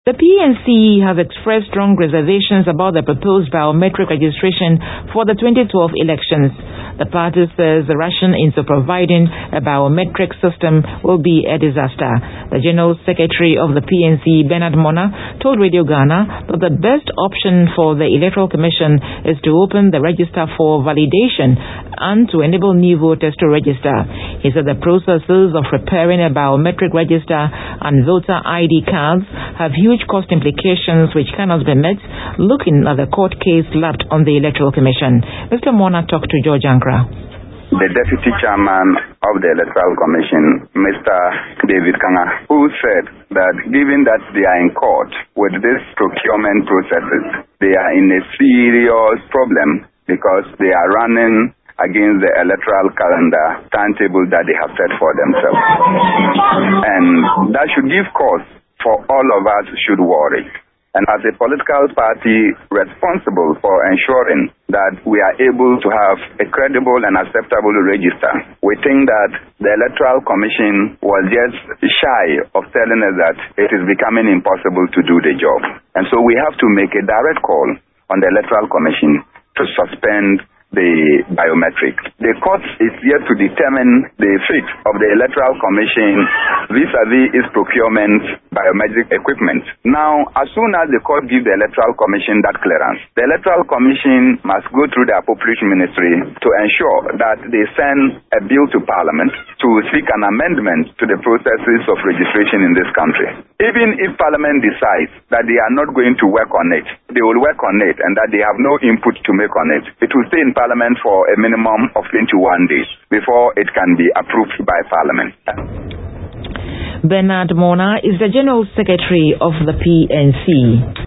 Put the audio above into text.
The PNC has expressed strong reservations about the proposed biometric registration for the 2012 elections. The party says the rushing into providing a biometric system will be a disaster. The General Secretary of the PNC, Bernard Mona, told Radio Ghana that the best option for the Electoral Commission is to open the register for validation and to enable new voters to register. He said the processes of preparing a biometric register and voter ID cards have huge cost implications which cannot be met, looking at the court case lapped on the Electoral Commission. Mr. Mona talked to George Ankra. The Deputy Chairman of the Electoral Commission, Mr. David Kanga, who said that given that they are in court with these procurement processes, they are in a serious problem because they are running against the electoral calendar timetable that they have set for themselves. And that should give cause for all of us should worry. And as a political party responsible for ensuring that we are able to have a credible and acceptable register, we think that the Electoral Commission was just shy of telling us that it is becoming impossible to do the job. And so we have to make a direct call on the Electoral Commission to suspend the biometric. The court is yet to determine the fate of the Electoral Commission vis-a-vis its procurement biometric equipment. Now, as soon as the court gives the Electoral Commission that clearance, the Electoral Commission must go through the appropriate ministry to ensure that they send a bill to Parliament to seek an amendment to the processes of registration in this country. Even if Parliament decides that they are not going to work on it, they will work on it and that they have no input to make on it. It will stay in Parliament for a minimum of 21 days before it can be approved by Parliament. Bernard Mona is the General Secretary of the PNC.